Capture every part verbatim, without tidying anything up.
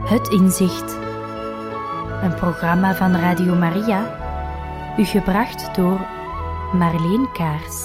Het Inzicht. Een programma van Radio Maria, u gebracht door Marleen Kaars.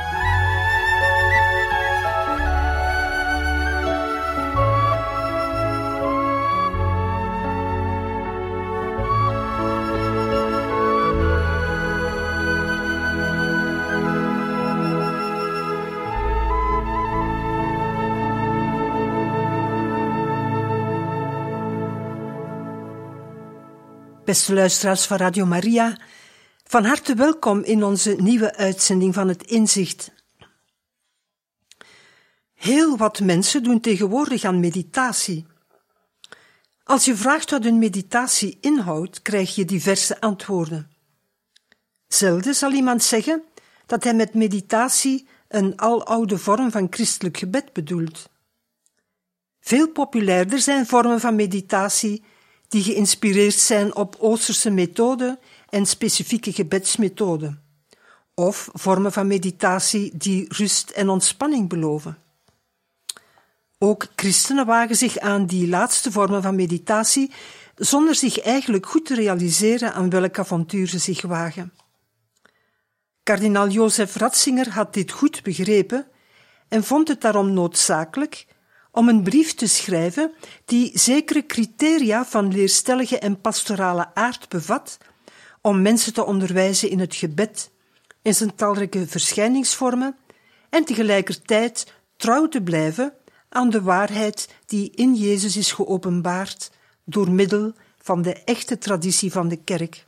Beste luisteraars van Radio Maria, van harte welkom in onze nieuwe uitzending van het Inzicht. Heel wat mensen doen tegenwoordig aan meditatie. Als je vraagt wat een meditatie inhoudt, krijg je diverse antwoorden. Zelden zal iemand zeggen dat hij met meditatie een aloude vorm van christelijk gebed bedoelt. Veel populairder zijn vormen van meditatie die geïnspireerd zijn op Oosterse methoden en specifieke gebedsmethoden, of vormen van meditatie die rust en ontspanning beloven. Ook christenen wagen zich aan die laatste vormen van meditatie, zonder zich eigenlijk goed te realiseren aan welk avontuur ze zich wagen. Kardinaal Josef Ratzinger had dit goed begrepen en vond het daarom noodzakelijk om een brief te schrijven die zekere criteria van leerstellige en pastorale aard bevat, om mensen te onderwijzen in het gebed, in zijn talrijke verschijningsvormen, en tegelijkertijd trouw te blijven aan de waarheid die in Jezus is geopenbaard door middel van de echte traditie van de kerk.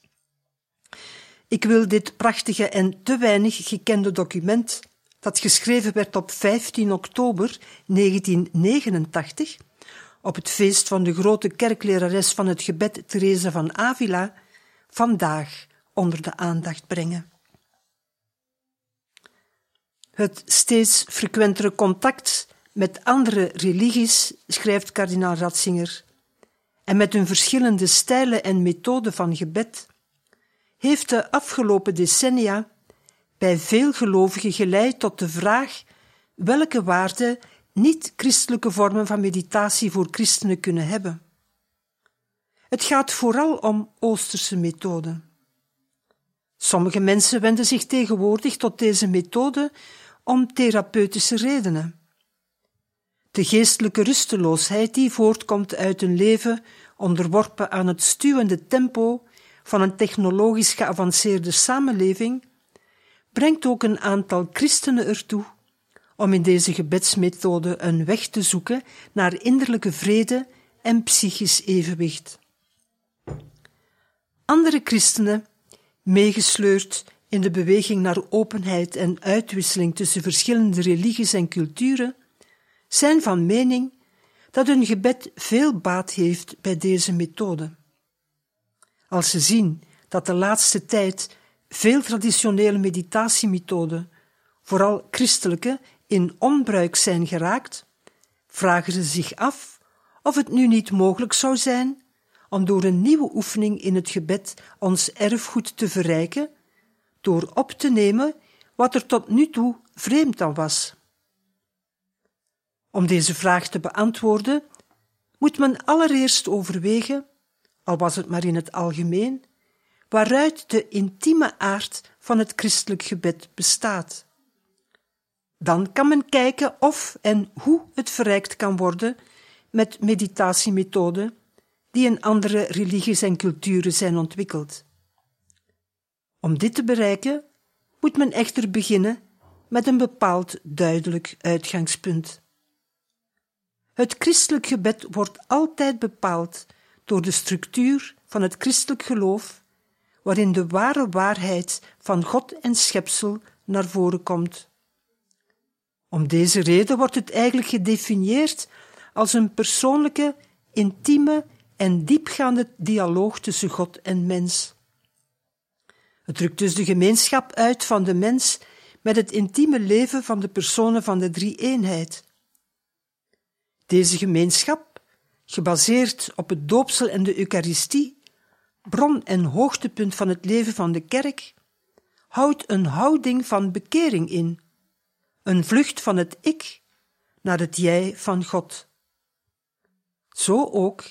Ik wil dit prachtige en te weinig gekende document, dat geschreven werd op vijftien oktober negentien negenentachtig, op het feest van de grote kerklerares van het gebed Therese van Avila, vandaag onder de aandacht brengen. Het steeds frequentere contact met andere religies, schrijft kardinaal Ratzinger, en met hun verschillende stijlen en methoden van gebed, heeft de afgelopen decennia bij veel gelovigen geleid tot de vraag welke waarde niet-christelijke vormen van meditatie voor christenen kunnen hebben. Het gaat vooral om Oosterse methoden. Sommige mensen wenden zich tegenwoordig tot deze methode om therapeutische redenen. De geestelijke rusteloosheid die voortkomt uit een leven onderworpen aan het stuwende tempo van een technologisch geavanceerde samenleving, brengt ook een aantal christenen ertoe om in deze gebedsmethode een weg te zoeken naar innerlijke vrede en psychisch evenwicht. Andere christenen, meegesleurd in de beweging naar openheid en uitwisseling tussen verschillende religies en culturen, zijn van mening dat hun gebed veel baat heeft bij deze methode. Als ze zien dat de laatste tijd veel traditionele meditatiemethoden, vooral christelijke, in onbruik zijn geraakt, vragen ze zich af of het nu niet mogelijk zou zijn om door een nieuwe oefening in het gebed ons erfgoed te verrijken, door op te nemen wat er tot nu toe vreemd aan was. Om deze vraag te beantwoorden, moet men allereerst overwegen, al was het maar in het algemeen, waaruit de intieme aard van het christelijk gebed bestaat. Dan kan men kijken of en hoe het verrijkt kan worden met meditatiemethoden die in andere religies en culturen zijn ontwikkeld. Om dit te bereiken moet men echter beginnen met een bepaald duidelijk uitgangspunt. Het christelijk gebed wordt altijd bepaald door de structuur van het christelijk geloof, waarin de ware waarheid van God en schepsel naar voren komt. Om deze reden wordt het eigenlijk gedefinieerd als een persoonlijke, intieme en diepgaande dialoog tussen God en mens. Het drukt dus de gemeenschap uit van de mens met het intieme leven van de personen van de drie-eenheid. Deze gemeenschap, gebaseerd op het doopsel en de Eucharistie, bron en hoogtepunt van het leven van de kerk, houdt een houding van bekering in, een vlucht van het ik naar het jij van God. Zo ook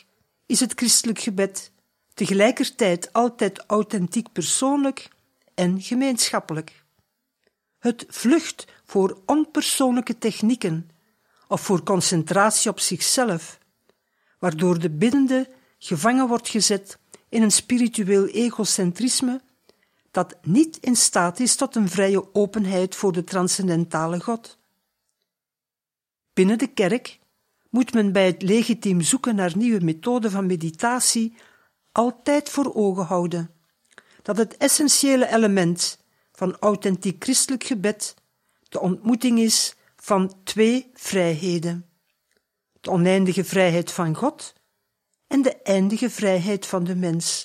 is het christelijk gebed tegelijkertijd altijd authentiek persoonlijk en gemeenschappelijk. Het vlucht voor onpersoonlijke technieken of voor concentratie op zichzelf, waardoor de biddende gevangen wordt gezet in een spiritueel egocentrisme dat niet in staat is tot een vrije openheid voor de transcendentale God. Binnen de kerk moet men bij het legitiem zoeken naar nieuwe methoden van meditatie altijd voor ogen houden dat het essentiële element van authentiek christelijk gebed de ontmoeting is van twee vrijheden: de oneindige vrijheid van God en de eindige vrijheid van de mens.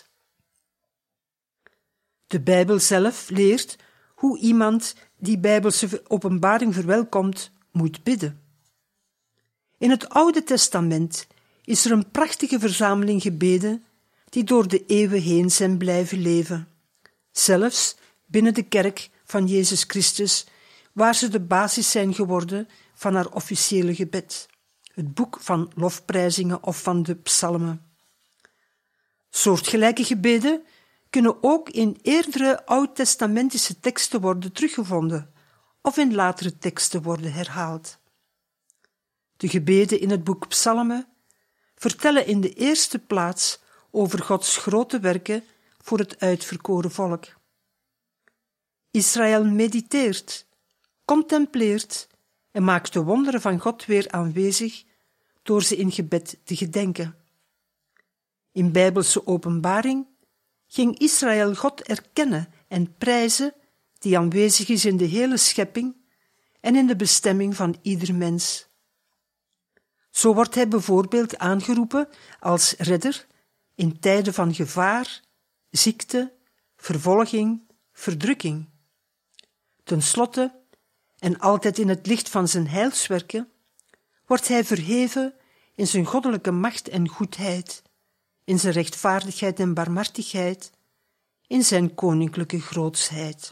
De Bijbel zelf leert hoe iemand die Bijbelse openbaring verwelkomt moet bidden. In het Oude Testament is er een prachtige verzameling gebeden die door de eeuwen heen zijn blijven leven, zelfs binnen de kerk van Jezus Christus, waar ze de basis zijn geworden van haar officiële gebed, het boek van lofprijzingen of van de psalmen. Soortgelijke gebeden kunnen ook in eerdere oud-testamentische teksten worden teruggevonden of in latere teksten worden herhaald. De gebeden in het boek Psalmen vertellen in de eerste plaats over Gods grote werken voor het uitverkoren volk. Israël mediteert, contempleert en maakt de wonderen van God weer aanwezig door ze in gebed te gedenken. In Bijbelse openbaring ging Israël God erkennen en prijzen die aanwezig is in de hele schepping en in de bestemming van ieder mens. Zo wordt hij bijvoorbeeld aangeroepen als redder in tijden van gevaar, ziekte, vervolging, verdrukking. Ten slotte, en altijd in het licht van zijn heilswerken, wordt hij verheven in zijn goddelijke macht en goedheid, in zijn rechtvaardigheid en barmhartigheid, in zijn koninklijke grootsheid.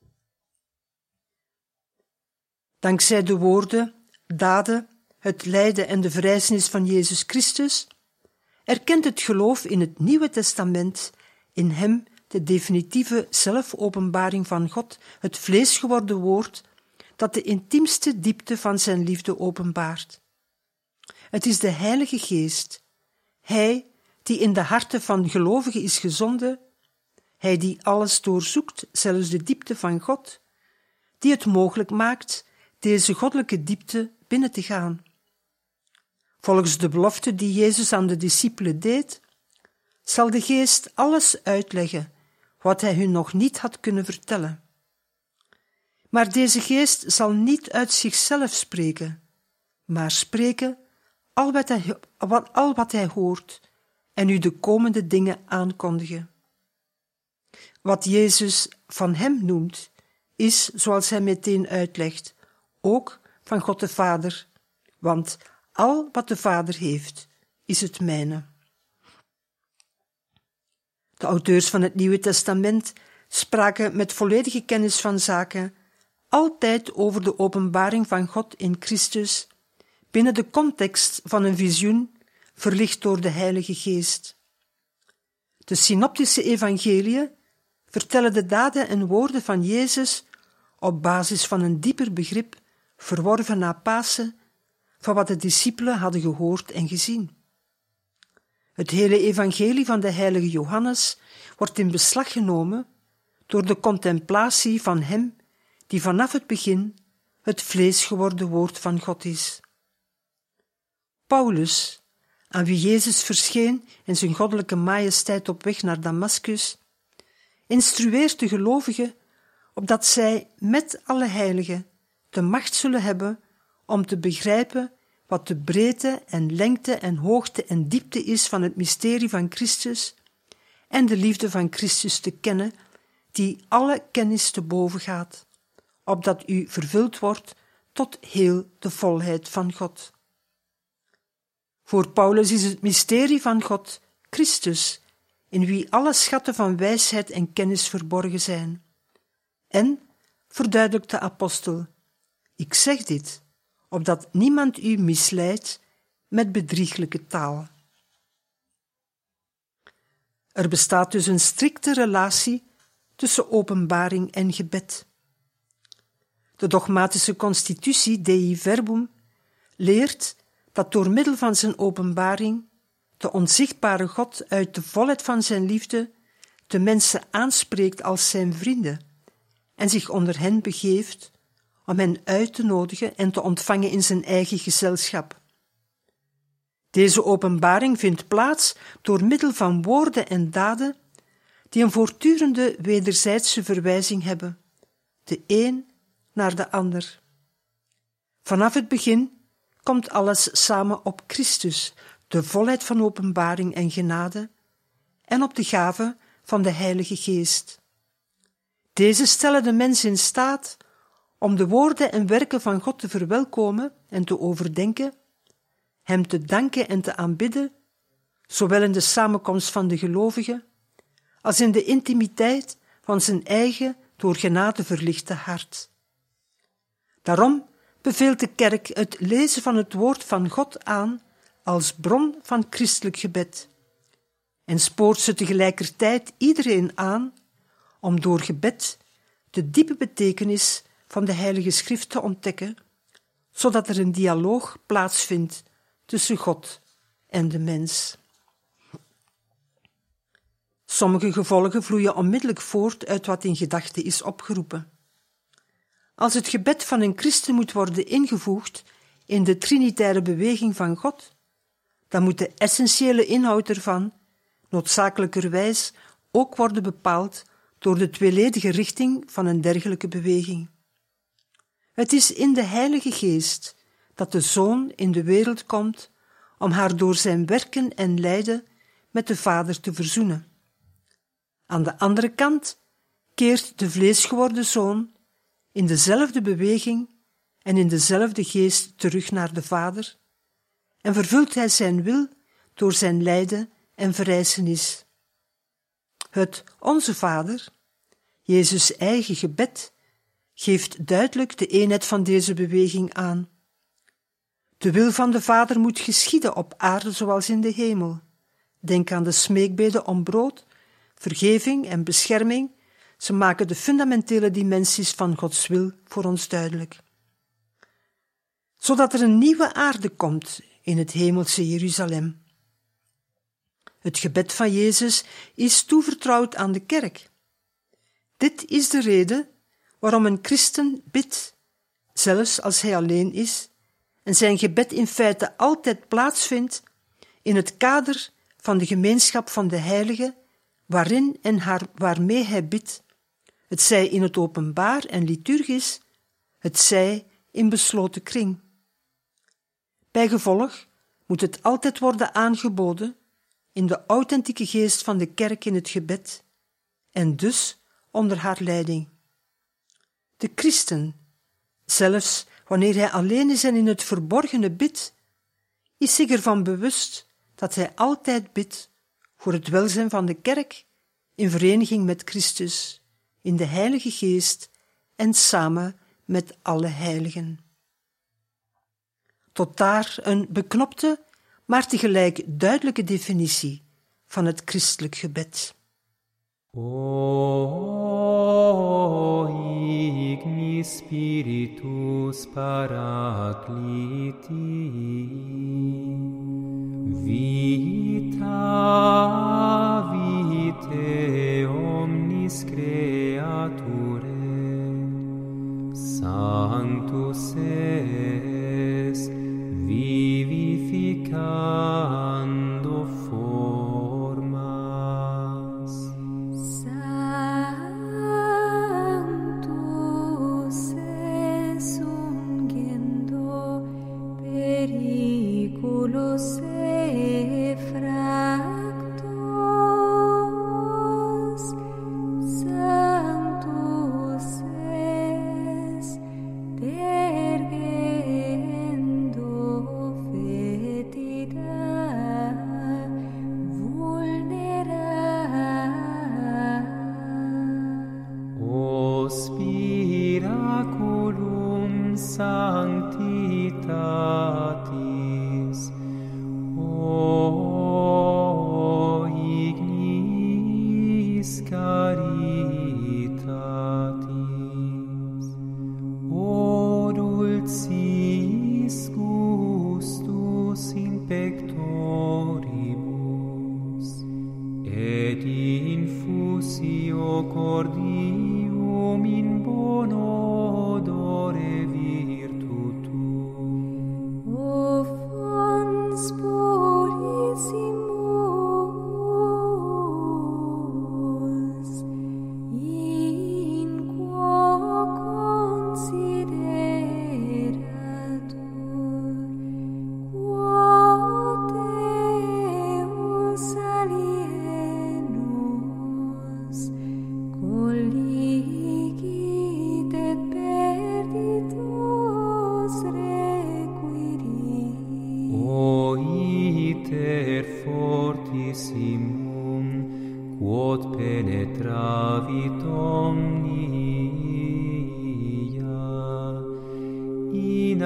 Dankzij de woorden, daden, het lijden en de verrijzenis van Jezus Christus, erkent het geloof in het Nieuwe Testament in hem de definitieve zelfopenbaring van God, het vlees geworden woord, dat de intiemste diepte van zijn liefde openbaart. Het is de Heilige Geest, Hij die in de harten van gelovigen is gezonden, Hij die alles doorzoekt, zelfs de diepte van God, die het mogelijk maakt deze goddelijke diepte binnen te gaan. Volgens de belofte die Jezus aan de discipelen deed, zal de Geest alles uitleggen wat hij hun nog niet had kunnen vertellen. Maar deze Geest zal niet uit zichzelf spreken, maar spreken al wat hij, al wat hij hoort en u de komende dingen aankondigen. Wat Jezus van hem noemt, is, zoals hij meteen uitlegt, ook van God de Vader, want al wat de Vader heeft, is het mijne. De auteurs van het Nieuwe Testament spraken met volledige kennis van zaken altijd over de openbaring van God in Christus binnen de context van een visioen verlicht door de Heilige Geest. De synoptische evangeliën vertellen de daden en woorden van Jezus op basis van een dieper begrip, verworven na Pasen, van wat de discipelen hadden gehoord en gezien. Het hele evangelie van de heilige Johannes wordt in beslag genomen door de contemplatie van hem die vanaf het begin het vlees geworden woord van God is. Paulus, aan wie Jezus verscheen in zijn goddelijke majesteit op weg naar Damaskus, instrueert de gelovigen opdat zij met alle heiligen de macht zullen hebben om te begrijpen wat de breedte en lengte en hoogte en diepte is van het mysterie van Christus en de liefde van Christus te kennen, die alle kennis te boven gaat, opdat u vervuld wordt tot heel de volheid van God. Voor Paulus is het mysterie van God Christus, in wie alle schatten van wijsheid en kennis verborgen zijn. En, verduidelijkt de apostel, ik zeg dit, opdat niemand u misleidt met bedrieglijke taal. Er bestaat dus een strikte relatie tussen openbaring en gebed. De dogmatische constitutie Dei Verbum leert dat door middel van zijn openbaring de onzichtbare God uit de volheid van zijn liefde de mensen aanspreekt als zijn vrienden en zich onder hen begeeft om hen uit te nodigen en te ontvangen in zijn eigen gezelschap. Deze openbaring vindt plaats door middel van woorden en daden die een voortdurende wederzijdse verwijzing hebben, de een naar de ander. Vanaf het begin komt alles samen op Christus, de volheid van openbaring en genade, en op de gave van de Heilige Geest. Deze stellen de mens in staat om de woorden en werken van God te verwelkomen en te overdenken, hem te danken en te aanbidden, zowel in de samenkomst van de gelovigen, als in de intimiteit van zijn eigen door genade verlichte hart. Daarom beveelt de kerk het lezen van het woord van God aan als bron van christelijk gebed en spoort ze tegelijkertijd iedereen aan om door gebed de diepe betekenis van de Heilige Schrift te ontdekken, zodat er een dialoog plaatsvindt tussen God en de mens. Sommige gevolgen vloeien onmiddellijk voort uit wat in gedachten is opgeroepen. Als het gebed van een christen moet worden ingevoegd in de trinitaire beweging van God, dan moet de essentiële inhoud ervan noodzakelijkerwijs ook worden bepaald door de tweeledige richting van een dergelijke beweging. Het is in de Heilige Geest dat de Zoon in de wereld komt om haar door zijn werken en lijden met de Vader te verzoenen. Aan de andere kant keert de vleesgeworden Zoon in dezelfde beweging en in dezelfde geest terug naar de Vader en vervult hij zijn wil door zijn lijden en verrijzenis. Het Onze Vader, Jezus' eigen gebed, geeft duidelijk de eenheid van deze beweging aan. De wil van de Vader moet geschieden op aarde zoals in de hemel. Denk aan de smeekbeden om brood, vergeving en bescherming. Ze maken de fundamentele dimensies van Gods wil voor ons duidelijk. Zodat er een nieuwe aarde komt in het hemelse Jeruzalem. Het gebed van Jezus is toevertrouwd aan de kerk. Dit is de reden waarom een christen bidt, zelfs als hij alleen is, en zijn gebed in feite altijd plaatsvindt in het kader van de gemeenschap van de heiligen, waarin en haar, waarmee hij bidt, het zij in het openbaar en liturgisch, het zij in besloten kring. Bijgevolg moet het altijd worden aangeboden in de authentieke geest van de kerk in het gebed en dus onder haar leiding. De christen, zelfs wanneer hij alleen is en in het verborgene bidt, is zich ervan bewust dat hij altijd bidt voor het welzijn van de kerk in vereniging met Christus, in de Heilige Geest en samen met alle heiligen. Tot daar een beknopte, maar tegelijk duidelijke definitie van het christelijk gebed. O igni spiritus parakliti, vita vitae omnis creature, sanctus es vivificando formas. Sanctus es ungendo periculos effractos. Sanctus es dergendo fetida in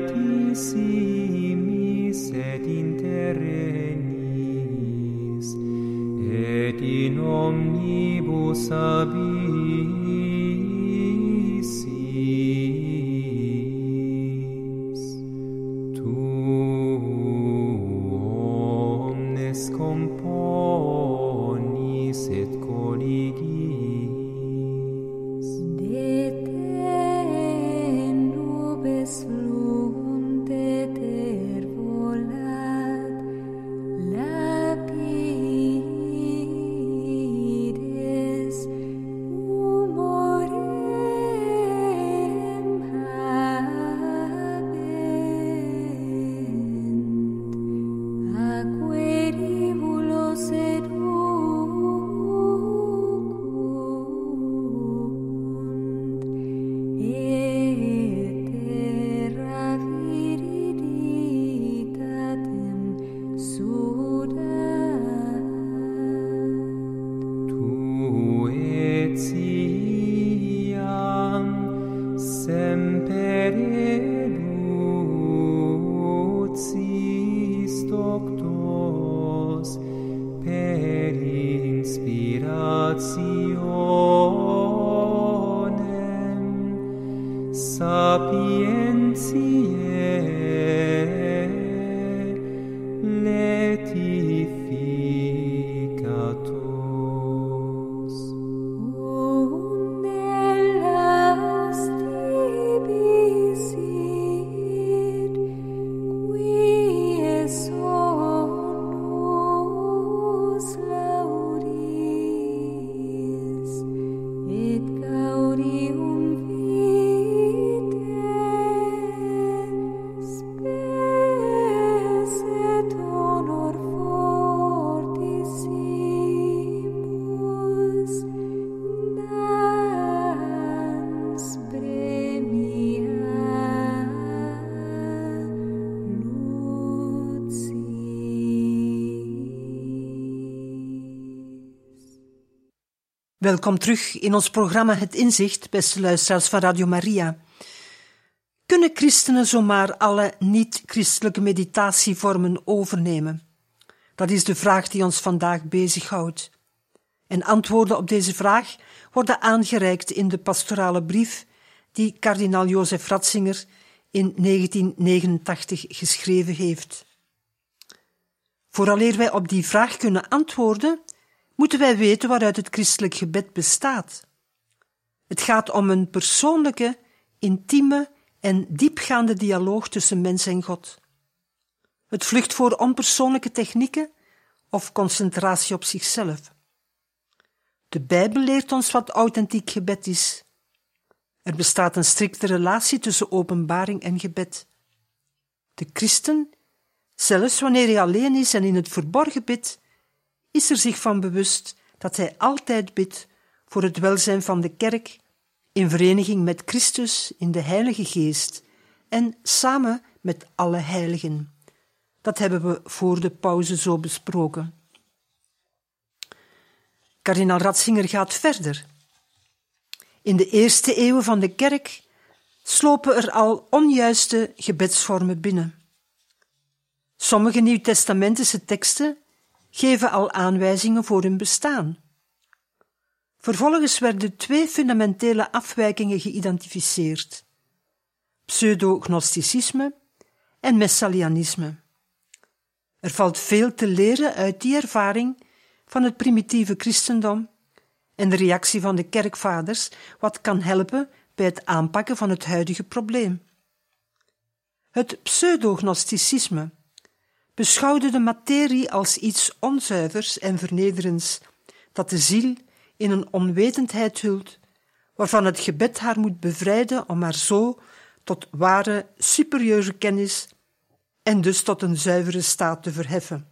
altissimis et in terrenis, et in omnibus abyssis. Tu omnes componis et colligis. De te nubes fluunt et er volat, lapides humorem habent, aqueribulos educunt, et terra viriditatem sudat. Tu et Siam semper educis doctos per inspirationem sapientiae letificatos. Unde laus tibi sit, quie sonus lauris, et gaudium vitae spes et honor fortissimus dans premia lucis. Welkom terug in ons programma Het Inzicht, beste luisteraars van Radio Maria. Kunnen christenen zomaar alle niet-christelijke meditatievormen overnemen? Dat is de vraag die ons vandaag bezighoudt. En antwoorden op deze vraag worden aangereikt in de pastorale brief die kardinaal Jozef Ratzinger in negentien negenentachtig geschreven heeft. Vooraleer wij op die vraag kunnen antwoorden, moeten wij weten waaruit het christelijk gebed bestaat. Het gaat om een persoonlijke, intieme en diepgaande dialoog tussen mens en God. Het vlucht voor onpersoonlijke technieken of concentratie op zichzelf. De Bijbel leert ons wat authentiek gebed is. Er bestaat een strikte relatie tussen openbaring en gebed. De christen, zelfs wanneer hij alleen is en in het verborgen bidt, is er zich van bewust dat hij altijd bidt voor het welzijn van de kerk, in vereniging met Christus in de Heilige Geest en samen met alle heiligen. Dat hebben we voor de pauze zo besproken. Kardinaal Ratzinger gaat verder. In de eerste eeuwen van de kerk slopen er al onjuiste gebedsvormen binnen. Sommige nieuwtestamentische teksten geven al aanwijzingen voor hun bestaan. Vervolgens werden twee fundamentele afwijkingen geïdentificeerd: pseudo-gnosticisme en messalianisme. Er valt veel te leren uit die ervaring van het primitieve christendom en de reactie van de kerkvaders, wat kan helpen bij het aanpakken van het huidige probleem. Het pseudo-gnosticisme beschouwde de materie als iets onzuivers en vernederends, dat de ziel in een onwetendheid hult, waarvan het gebed haar moet bevrijden om haar zo tot ware superieure kennis en dus tot een zuivere staat te verheffen.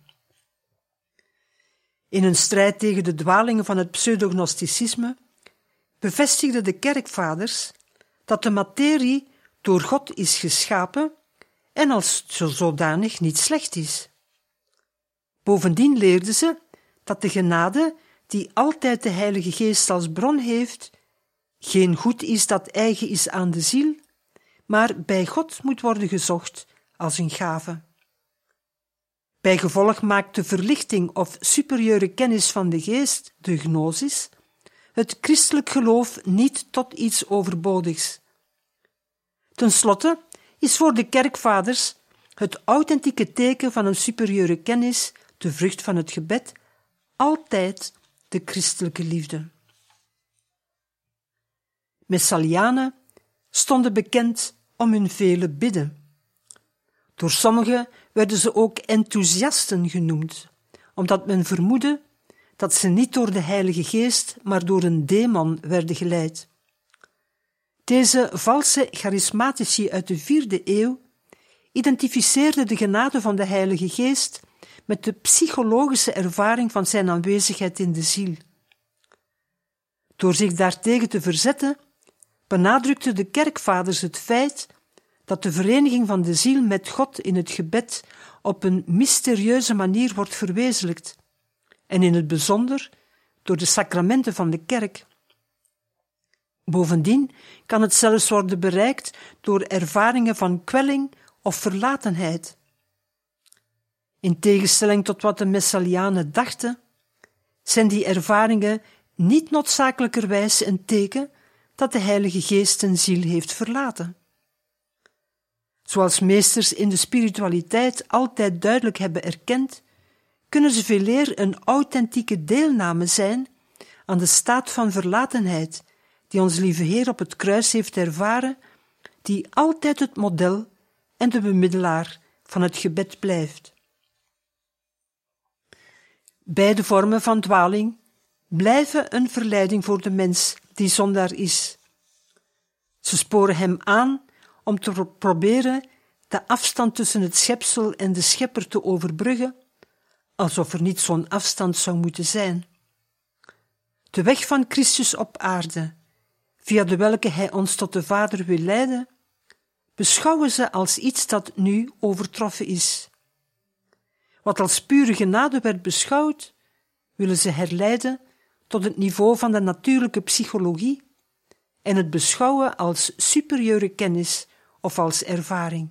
In een strijd tegen de dwalingen van het pseudognosticisme bevestigden de kerkvaders dat de materie door God is geschapen en als zodanig niet slecht is. Bovendien leerden ze dat de genade, die altijd de Heilige Geest als bron heeft, geen goed is dat eigen is aan de ziel, maar bij God moet worden gezocht als een gave. Bijgevolg maakt de verlichting of superieure kennis van de geest, de gnosis, het christelijk geloof niet tot iets overbodigs. Ten slotte is voor de kerkvaders het authentieke teken van een superieure kennis, de vrucht van het gebed, altijd de christelijke liefde. Messalianen stonden bekend om hun vele bidden. Door sommigen werden ze ook enthousiasten genoemd, omdat men vermoedde dat ze niet door de Heilige Geest, maar door een demon werden geleid. Deze valse charismatici uit de vierde eeuw identificeerden de genade van de Heilige Geest met de psychologische ervaring van zijn aanwezigheid in de ziel. Door zich daartegen te verzetten, benadrukten de kerkvaders het feit dat de vereniging van de ziel met God in het gebed op een mysterieuze manier wordt verwezenlijkt, en in het bijzonder door de sacramenten van de kerk. Bovendien kan het zelfs worden bereikt door ervaringen van kwelling of verlatenheid. In tegenstelling tot wat de Messalianen dachten, zijn die ervaringen niet noodzakelijkerwijs een teken dat de Heilige Geest een ziel heeft verlaten. Zoals meesters in de spiritualiteit altijd duidelijk hebben erkend, kunnen ze veeleer een authentieke deelname zijn aan de staat van verlatenheid die ons lieve Heer op het kruis heeft ervaren, die altijd het model en de bemiddelaar van het gebed blijft. Beide vormen van dwaling blijven een verleiding voor de mens die zondaar is. Ze sporen hem aan om te proberen de afstand tussen het schepsel en de schepper te overbruggen, alsof er niet zo'n afstand zou moeten zijn. De weg van Christus op aarde, via de welke hij ons tot de Vader wil leiden, beschouwen ze als iets dat nu overtroffen is. Wat als pure genade werd beschouwd, willen ze herleiden tot het niveau van de natuurlijke psychologie en het beschouwen als superieure kennis of als ervaring.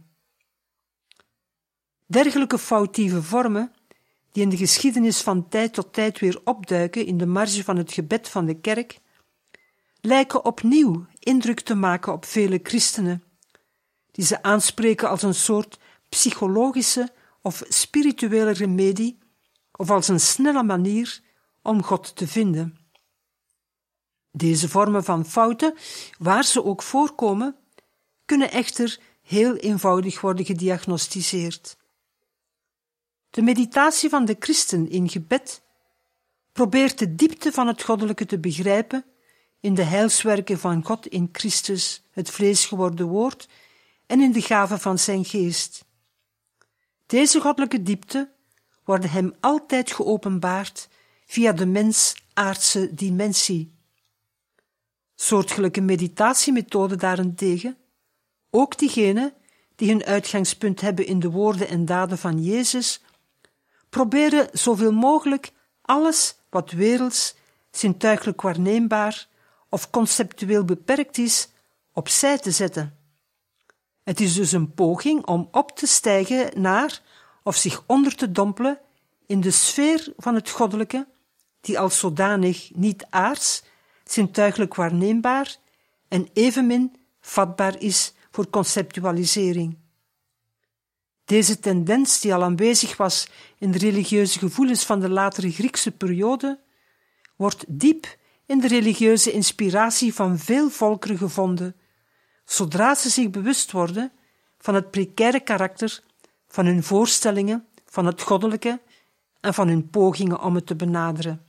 Dergelijke foutieve vormen, die in de geschiedenis van tijd tot tijd weer opduiken in de marge van het gebed van de kerk, lijken opnieuw indruk te maken op vele christenen, die ze aanspreken als een soort psychologische of spirituele remedie of als een snelle manier om God te vinden. Deze vormen van fouten, waar ze ook voorkomen, kunnen echter heel eenvoudig worden gediagnosticeerd. De meditatie van de christen in gebed probeert de diepte van het goddelijke te begrijpen in de heilswerken van God in Christus, het vlees geworden woord, en in de gave van zijn geest. Deze goddelijke diepte worden hem altijd geopenbaard via de mens-aardse dimensie. Soortgelijke meditatiemethoden daarentegen, ook diegenen die hun uitgangspunt hebben in de woorden en daden van Jezus, proberen zoveel mogelijk alles wat werelds, zintuigelijk waarneembaar of conceptueel beperkt is, opzij te zetten. Het is dus een poging om op te stijgen naar of zich onder te dompelen in de sfeer van het goddelijke, die als zodanig niet aards, zintuigelijk waarneembaar en evenmin vatbaar is voor conceptualisering. Deze tendens, die al aanwezig was in de religieuze gevoelens van de latere Griekse periode, wordt diep in de religieuze inspiratie van veel volkeren gevonden, zodra ze zich bewust worden van het precaire karakter van hun voorstellingen van het goddelijke en van hun pogingen om het te benaderen.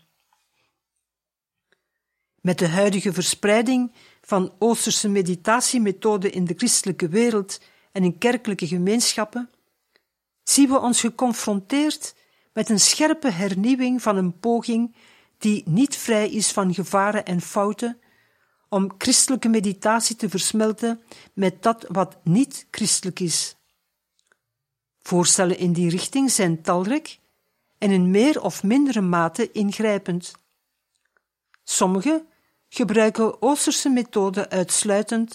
Met de huidige verspreiding van Oosterse meditatiemethoden in de christelijke wereld en in kerkelijke gemeenschappen, zien we ons geconfronteerd met een scherpe hernieuwing van een poging die niet vrij is van gevaren en fouten, om christelijke meditatie te versmelten met dat wat niet christelijk is. Voorstellen in die richting zijn talrijk en in meer of mindere mate ingrijpend. Sommigen gebruiken Oosterse methoden uitsluitend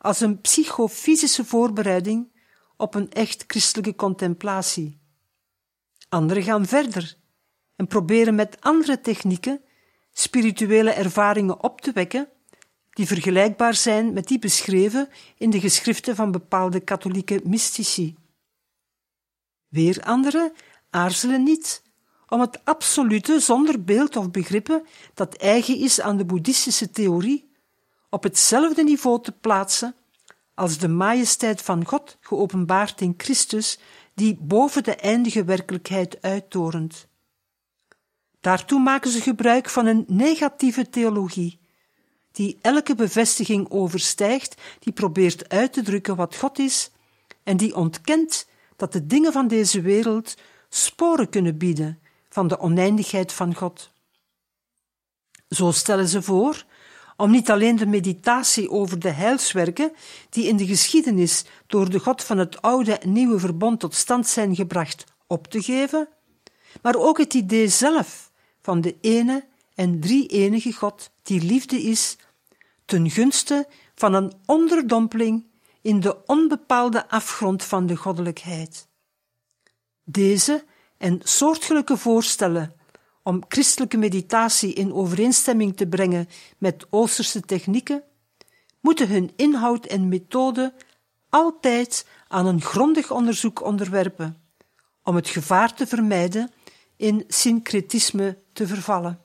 als een psychofysische voorbereiding op een echt christelijke contemplatie. Anderen gaan verder en proberen met andere technieken spirituele ervaringen op te wekken die vergelijkbaar zijn met die beschreven in de geschriften van bepaalde katholieke mystici. Weer anderen aarzelen niet om het absolute zonder beeld of begrippen dat eigen is aan de boeddhistische theorie op hetzelfde niveau te plaatsen als de majesteit van God geopenbaard in Christus die boven de eindige werkelijkheid uittorent. Daartoe maken ze gebruik van een negatieve theologie, die elke bevestiging overstijgt, die probeert uit te drukken wat God is en die ontkent dat de dingen van deze wereld sporen kunnen bieden van de oneindigheid van God. Zo stellen ze voor om niet alleen de meditatie over de heilswerken die in de geschiedenis door de God van het oude en nieuwe verbond tot stand zijn gebracht op te geven, maar ook het idee zelf van de ene en drie-enige God die liefde is, ten gunste van een onderdompeling in de onbepaalde afgrond van de goddelijkheid. Deze en soortgelijke voorstellen om christelijke meditatie in overeenstemming te brengen met Oosterse technieken, moeten hun inhoud en methode altijd aan een grondig onderzoek onderwerpen, om het gevaar te vermijden in syncretisme te vervallen.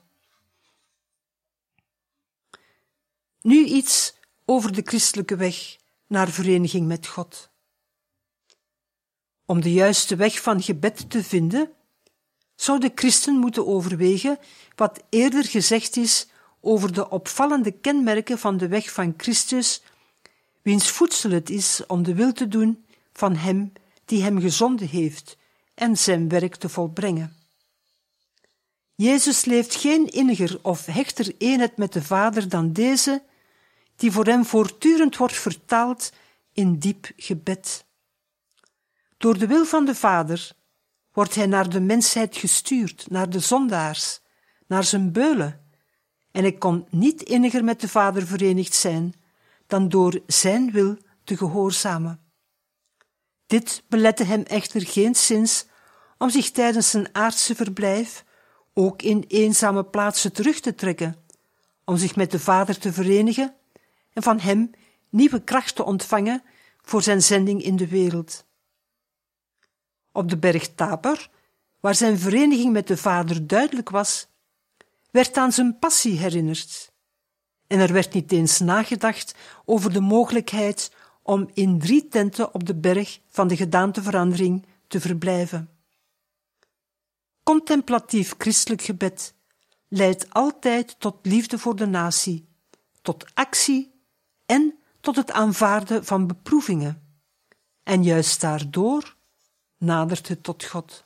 Nu iets over de christelijke weg naar vereniging met God. Om de juiste weg van gebed te vinden, zou de christen moeten overwegen wat eerder gezegd is over de opvallende kenmerken van de weg van Christus, wiens voedsel het is om de wil te doen van hem die hem gezonden heeft en zijn werk te volbrengen. Jezus leeft geen inniger of hechter eenheid met de Vader dan deze, die voor hem voortdurend wordt vertaald in diep gebed. Door de wil van de Vader wordt hij naar de mensheid gestuurd, naar de zondaars, naar zijn beulen, en hij kon niet inniger met de Vader verenigd zijn dan door zijn wil te gehoorzamen. Dit belette hem echter geenszins om zich tijdens zijn aardse verblijf ook in eenzame plaatsen terug te trekken, om zich met de Vader te verenigen en van hem nieuwe kracht te ontvangen voor zijn zending in de wereld. Op de berg Tabor, waar zijn vereniging met de Vader duidelijk was, werd aan zijn passie herinnerd. En er werd niet eens nagedacht over de mogelijkheid om in drie tenten op de berg van de gedaanteverandering te verblijven. Contemplatief christelijk gebed leidt altijd tot liefde voor de natie, tot actie en tot het aanvaarden van beproevingen. En juist daardoor nadert het tot God.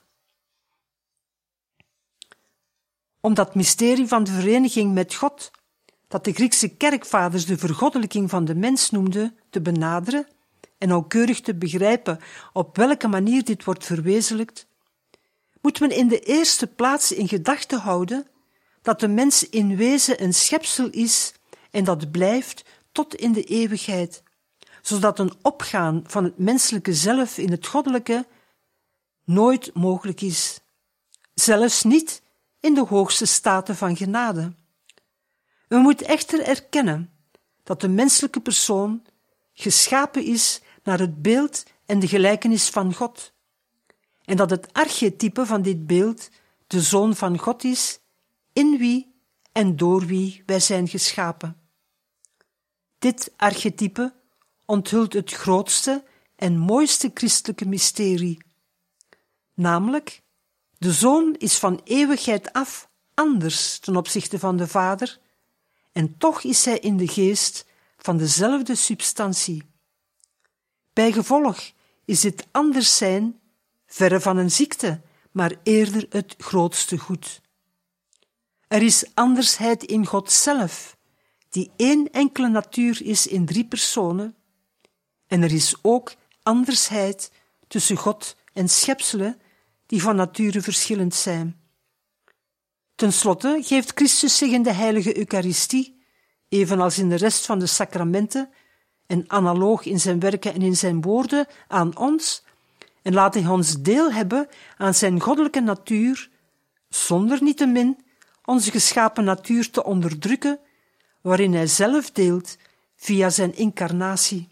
Om dat mysterie van de vereniging met God, dat de Griekse kerkvaders de vergoddelijking van de mens noemden, te benaderen en nauwkeurig te begrijpen op welke manier dit wordt verwezenlijkt, moet men in de eerste plaats in gedachten houden dat de mens in wezen een schepsel is en dat blijft tot in de eeuwigheid, zodat een opgaan van het menselijke zelf in het goddelijke nooit mogelijk is, zelfs niet in de hoogste staten van genade. We moeten echter erkennen dat de menselijke persoon geschapen is naar het beeld en de gelijkenis van God, en dat het archetype van dit beeld de Zoon van God is, in wie en door wie wij zijn geschapen. Dit archetype onthult het grootste en mooiste christelijke mysterie, namelijk, de Zoon is van eeuwigheid af anders ten opzichte van de Vader, en toch is hij in de geest van dezelfde substantie. Bijgevolg is dit anders zijn verre van een ziekte, maar eerder het grootste goed. Er is andersheid in God zelf, die één enkele natuur is in drie personen, en er is ook andersheid tussen God en schepselen, die van nature verschillend zijn. Ten slotte geeft Christus zich in de heilige Eucharistie, evenals in de rest van de sacramenten, en analoog in zijn werken en in zijn woorden aan ons, en laat hij ons deel hebben aan zijn goddelijke natuur, zonder niettemin onze geschapen natuur te onderdrukken, waarin hij zelf deelt via zijn incarnatie.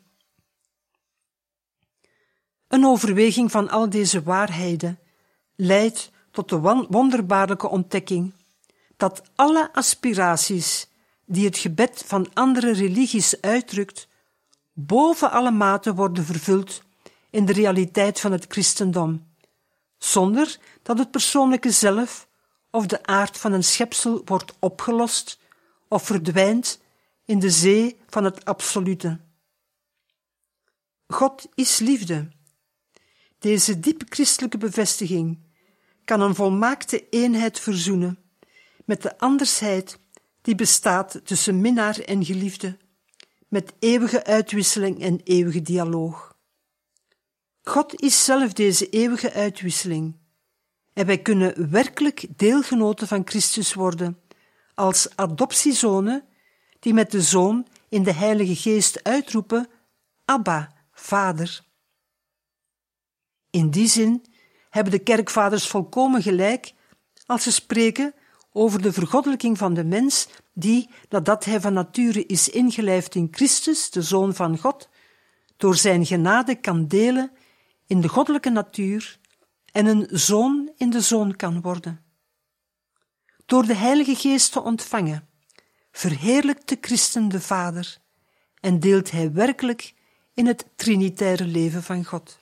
Een overweging van al deze waarheden leidt tot de wonderbaarlijke ontdekking dat alle aspiraties die het gebed van andere religies uitdrukt, boven alle mate worden vervuld in de realiteit van het christendom, zonder dat het persoonlijke zelf of de aard van een schepsel wordt opgelost of verdwijnt in de zee van het absolute. God is liefde. Deze diep christelijke bevestiging kan een volmaakte eenheid verzoenen met de andersheid die bestaat tussen minnaar en geliefde, met eeuwige uitwisseling en eeuwige dialoog. God is zelf deze eeuwige uitwisseling en wij kunnen werkelijk deelgenoten van Christus worden als adoptiezonen die met de Zoon in de Heilige Geest uitroepen: Abba, Vader. In die zin hebben de kerkvaders volkomen gelijk als ze spreken over de vergoddelijking van de mens die, nadat hij van nature is ingelijfd in Christus, de Zoon van God, door zijn genade kan delen in de goddelijke natuur en een zoon in de Zoon kan worden. Door de Heilige Geest te ontvangen, verheerlijkt de christen de Vader en deelt hij werkelijk in het trinitaire leven van God.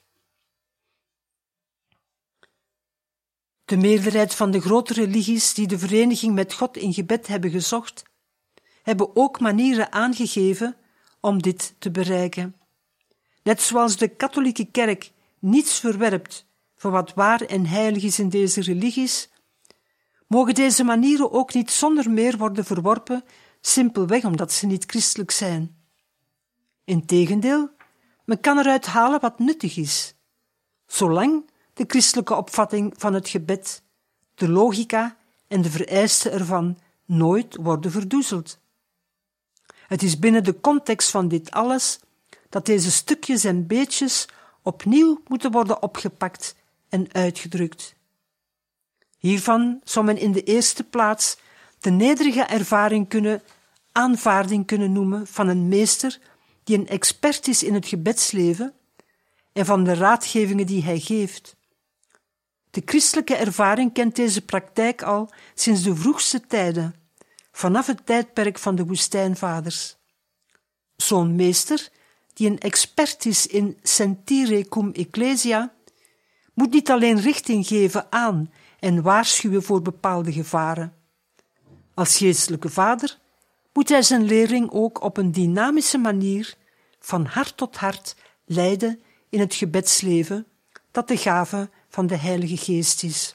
De meerderheid van de grote religies die de vereniging met God in gebed hebben gezocht, hebben ook manieren aangegeven om dit te bereiken. Net zoals de katholieke kerk niets verwerpt van wat waar en heilig is in deze religies, mogen deze manieren ook niet zonder meer worden verworpen, simpelweg omdat ze niet christelijk zijn. Integendeel, men kan eruit halen wat nuttig is, zolang de christelijke opvatting van het gebed, de logica en de vereisten ervan nooit worden verdoezeld. Het is binnen de context van dit alles dat deze stukjes en beetjes opnieuw moeten worden opgepakt en uitgedrukt. Hiervan zou men in de eerste plaats de nederige ervaring kunnen, aanvaarding kunnen noemen van een meester die een expert is in het gebedsleven en van de raadgevingen die hij geeft. De christelijke ervaring kent deze praktijk al sinds de vroegste tijden, vanaf het tijdperk van de woestijnvaders. Zo'n meester, die een expert is in sentire cum ecclesia, moet niet alleen richting geven aan en waarschuwen voor bepaalde gevaren. Als geestelijke vader moet hij zijn leerling ook op een dynamische manier van hart tot hart leiden in het gebedsleven dat de gave van de Heilige Geest is.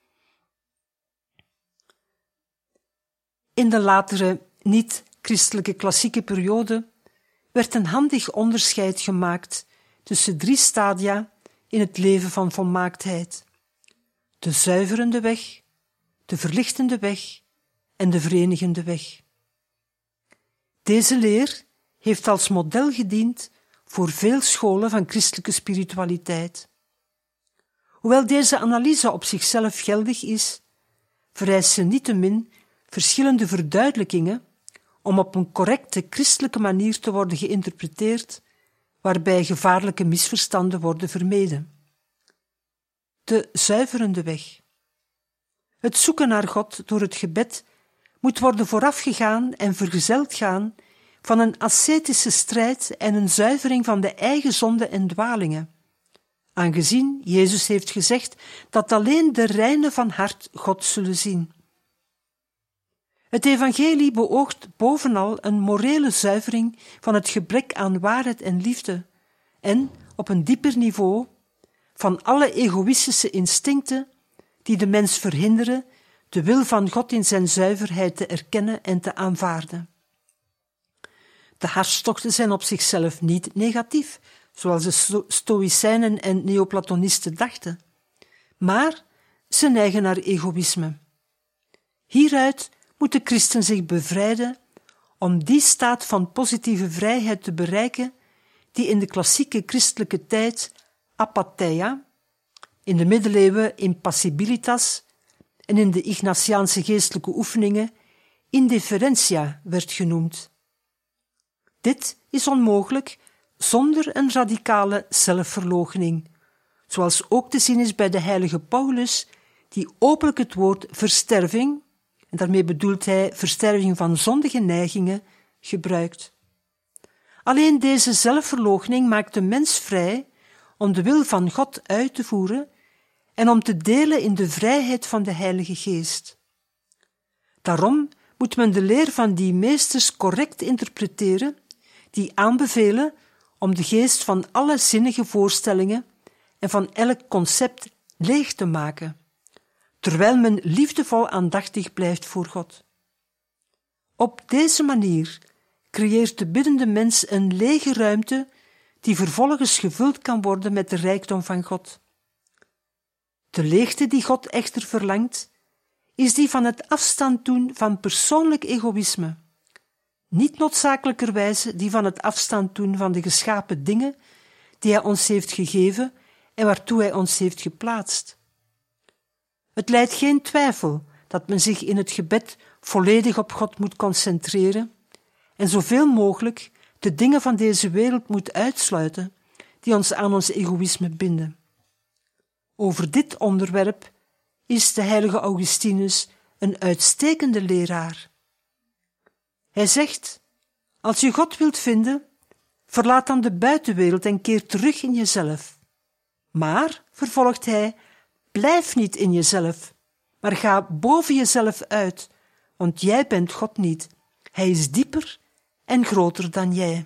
In de latere niet-christelijke klassieke periode werd een handig onderscheid gemaakt tussen drie stadia in het leven van volmaaktheid: de zuiverende weg, de verlichtende weg en de verenigende weg. Deze leer heeft als model gediend voor veel scholen van christelijke spiritualiteit. Hoewel deze analyse op zichzelf geldig is, vereist ze niettemin verschillende verduidelijkingen om op een correcte christelijke manier te worden geïnterpreteerd, waarbij gevaarlijke misverstanden worden vermeden. De zuiverende weg. Het zoeken naar God door het gebed moet worden voorafgegaan en vergezeld gaan van een ascetische strijd en een zuivering van de eigen zonden en dwalingen, aangezien Jezus heeft gezegd dat alleen de reinen van hart God zullen zien. Het evangelie beoogt bovenal een morele zuivering van het gebrek aan waarheid en liefde en, op een dieper niveau, van alle egoïstische instincten die de mens verhinderen de wil van God in zijn zuiverheid te erkennen en te aanvaarden. De hartstochten zijn op zichzelf niet negatief, zoals de Stoïcijnen en Neoplatonisten dachten, maar ze neigen naar egoïsme. Hieruit moet de christen zich bevrijden om die staat van positieve vrijheid te bereiken die in de klassieke christelijke tijd apatheia, in de middeleeuwen impassibilitas en in de Ignatiaanse geestelijke oefeningen indifferentia werd genoemd. Dit is onmogelijk zonder een radicale zelfverloochening, zoals ook te zien is bij de heilige Paulus, die openlijk het woord versterving, en daarmee bedoelt hij versterving van zondige neigingen, gebruikt. Alleen deze zelfverloochening maakt de mens vrij om de wil van God uit te voeren en om te delen in de vrijheid van de Heilige Geest. Daarom moet men de leer van die meesters correct interpreteren, die aanbevelen om de geest van alle zinnige voorstellingen en van elk concept leeg te maken, terwijl men liefdevol aandachtig blijft voor God. Op deze manier creëert de biddende mens een lege ruimte die vervolgens gevuld kan worden met de rijkdom van God. De leegte die God echter verlangt, is die van het afstand doen van persoonlijk egoïsme, niet noodzakelijkerwijze die van het afstand doen van de geschapen dingen die Hij ons heeft gegeven en waartoe Hij ons heeft geplaatst. Het lijdt geen twijfel dat men zich in het gebed volledig op God moet concentreren en zoveel mogelijk de dingen van deze wereld moet uitsluiten die ons aan ons egoïsme binden. Over dit onderwerp is de heilige Augustinus een uitstekende leraar. Hij zegt, als je God wilt vinden, verlaat dan de buitenwereld en keer terug in jezelf. Maar, vervolgt hij, blijf niet in jezelf, maar ga boven jezelf uit, want jij bent God niet. Hij is dieper en groter dan jij.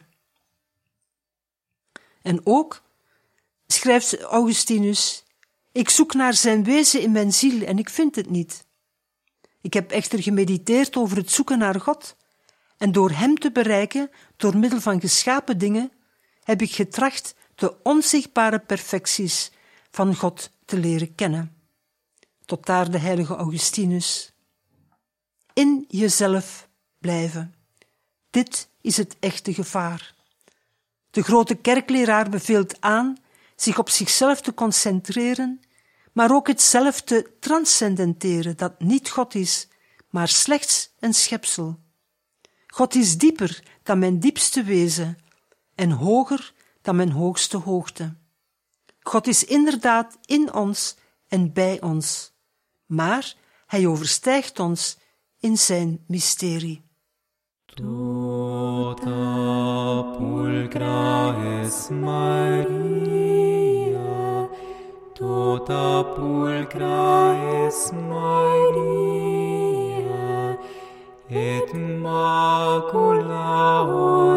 En ook, schrijft Augustinus, ik zoek naar zijn wezen in mijn ziel en ik vind het niet. Ik heb echter gemediteerd over het zoeken naar God en door hem te bereiken, door middel van geschapen dingen, heb ik getracht de onzichtbare perfecties van God te leren kennen. Tot daar de heilige Augustinus. In jezelf blijven. Dit is het echte gevaar. De grote kerkleraar beveelt aan zich op zichzelf te concentreren, maar ook het zelf te transcendenteren dat niet God is, maar slechts een schepsel. God is dieper dan mijn diepste wezen en hoger dan mijn hoogste hoogte. God is inderdaad in ons en bij ons, maar hij overstijgt ons in zijn mysterie. Tota pulcra es Maria, tota pulcra es Maria, et macula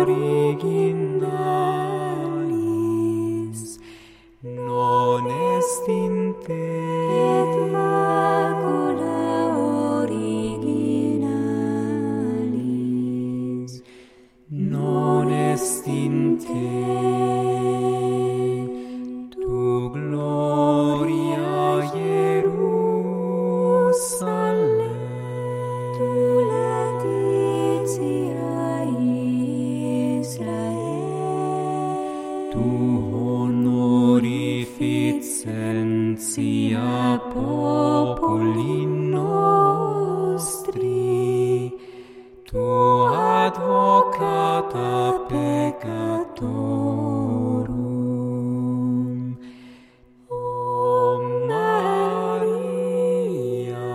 originalis, non est in te. Et macula originalis, Non est in te, tu gloria Jerusalem, tu laetitia Israel, tu honorificentia populi nostri, tu advocata peccatorum. O Maria,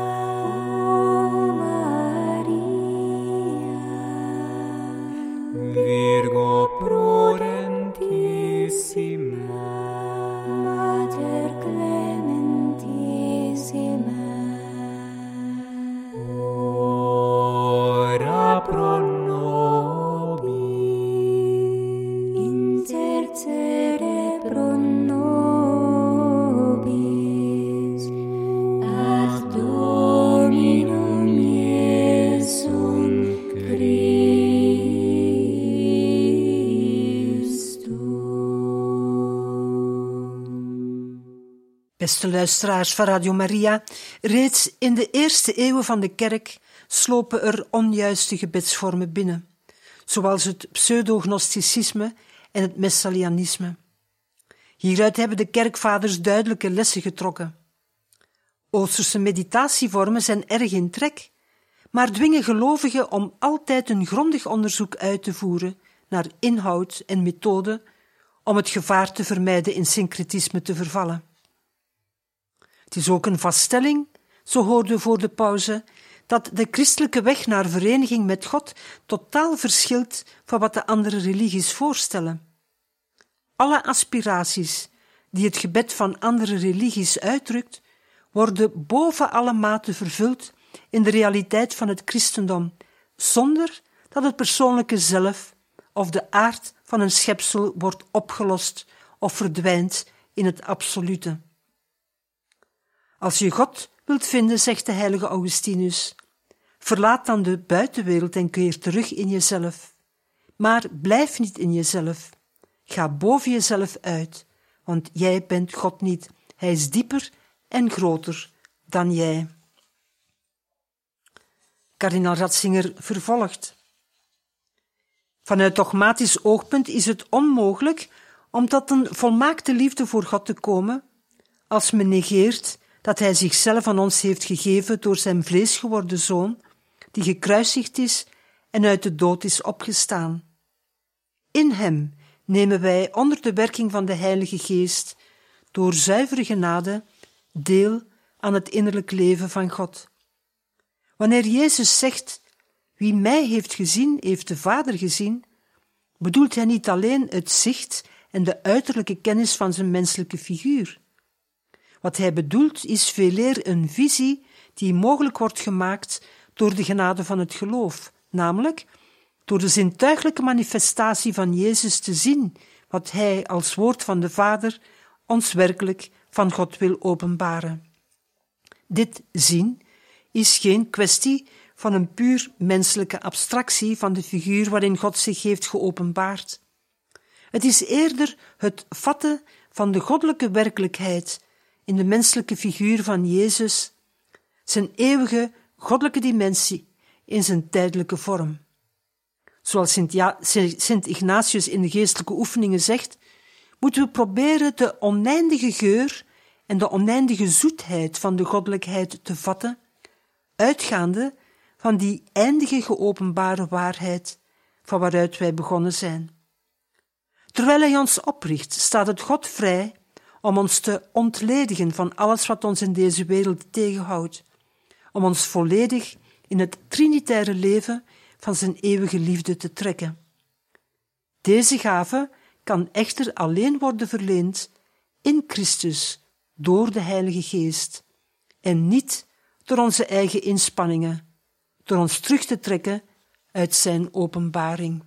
Virgo prudentissima, Mater clementissima, ora pro nobis. intercede pro nobis, ad Dominum Iesum Christum. Beste luisteraars van Radio Maria, reeds in de eerste eeuwen van de kerk slopen er onjuiste gebedsvormen binnen, zoals het pseudo-gnosticisme en het messalianisme. Hieruit hebben de kerkvaders duidelijke lessen getrokken. Oosterse meditatievormen zijn erg in trek, maar dwingen gelovigen om altijd een grondig onderzoek uit te voeren naar inhoud en methode om het gevaar te vermijden in syncretisme te vervallen. Het is ook een vaststelling, zo hoorden we voor de pauze, dat de christelijke weg naar vereniging met God totaal verschilt van wat de andere religies voorstellen. Alle aspiraties die het gebed van andere religies uitdrukt, worden boven alle mate vervuld in de realiteit van het christendom, zonder dat het persoonlijke zelf of de aard van een schepsel wordt opgelost of verdwijnt in het absolute. Als je God wilt vinden, zegt de heilige Augustinus, verlaat dan de buitenwereld en keer terug in jezelf. Maar blijf niet in jezelf. Ga boven jezelf uit, want jij bent God niet. Hij is dieper en groter dan jij. Kardinaal Ratzinger vervolgt. Vanuit dogmatisch oogpunt is het onmogelijk om tot een volmaakte liefde voor God te komen als men negeert dat hij zichzelf aan ons heeft gegeven door zijn vleesgeworden Zoon, die gekruisigd is en uit de dood is opgestaan. In hem nemen wij onder de werking van de Heilige Geest, door zuivere genade, deel aan het innerlijk leven van God. Wanneer Jezus zegt, wie mij heeft gezien, heeft de Vader gezien, bedoelt hij niet alleen het zicht en de uiterlijke kennis van zijn menselijke figuur. Wat hij bedoelt is veeleer een visie die mogelijk wordt gemaakt door de genade van het geloof, namelijk door de zintuiglijke manifestatie van Jezus te zien wat hij als woord van de Vader ons werkelijk van God wil openbaren. Dit zien is geen kwestie van een puur menselijke abstractie van de figuur waarin God zich heeft geopenbaard. Het is eerder het vatten van de goddelijke werkelijkheid in de menselijke figuur van Jezus, zijn eeuwige goddelijke dimensie in zijn tijdelijke vorm. Zoals Sint, ja, Sint Ignatius in de geestelijke oefeningen zegt, moeten we proberen de oneindige geur en de oneindige zoetheid van de goddelijkheid te vatten, uitgaande van die eindige geopenbare waarheid van waaruit wij begonnen zijn. Terwijl hij ons opricht, staat het God vrij om ons te ontledigen van alles wat ons in deze wereld tegenhoudt, om ons volledig in het trinitaire leven van zijn eeuwige liefde te trekken. Deze gave kan echter alleen worden verleend in Christus door de Heilige Geest en niet door onze eigen inspanningen, door ons terug te trekken uit zijn openbaring.